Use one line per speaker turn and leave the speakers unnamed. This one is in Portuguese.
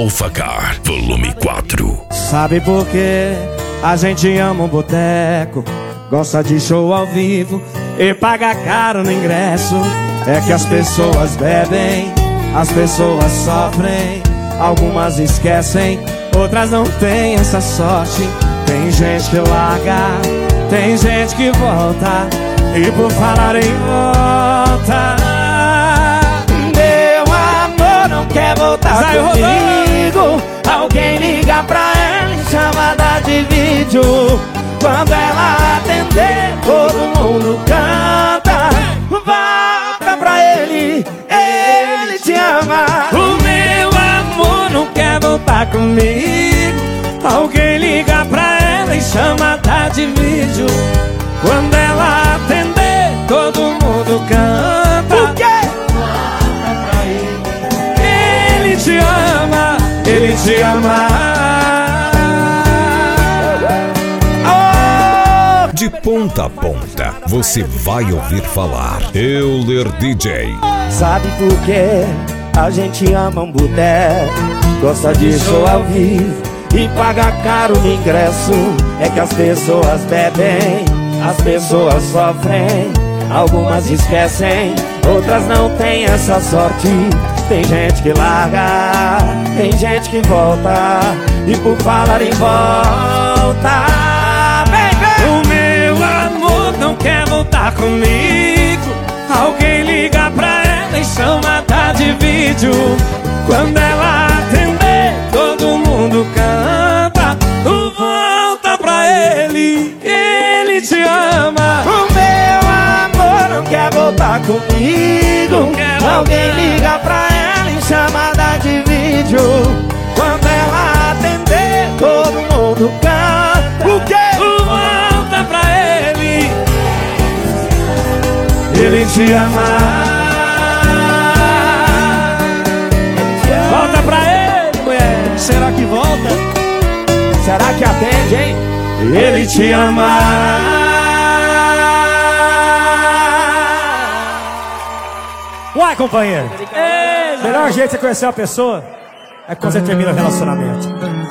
Alpha Car, volume 4.
Sabe por quê? A gente ama um boteco, gosta de show ao vivo e paga caro no ingresso. É que as pessoas bebem, as pessoas sofrem, algumas esquecem, outras não têm essa sorte. Tem gente que larga, tem gente que volta, e por falar em volta, meu amor não quer voltar comigo. Alguém liga pra ela em chamada de vídeo. Quando ela atender, todo mundo canta. Volta pra ele, ele te ama. O meu amor não quer voltar comigo. Alguém liga pra ela em chamada de vídeo. Quando ela atender, todo mundo canta. O quê? Volta pra ele, ele te ama, ele te ama.
De ponta a ponta, você vai ouvir falar Euler DJ.
Sabe por quê? A gente ama um boteco, gosta de show ao vivo e paga caro no ingresso. É que as pessoas bebem, as pessoas sofrem, algumas esquecem, outras não têm essa sorte. Tem gente que larga, tem gente que volta, e por falar em volta, o meu amor não quer voltar comigo. Alguém liga pra ela em chamada de vídeo. Quando ela atender, todo mundo canta. Volta pra ele, ele te ama. O meu amor não quer voltar comigo. Alguém liga pra ela em chamada de vídeo. Quando ela atender, todo mundo canta. O quê? Volta pra ele, ele te ama. Volta pra ele, mulher. Será que volta? Será que atende, hein? Ele te ama.
Uai, companheiro, melhor jeito de você conhecer uma pessoa é quando você termina o relacionamento.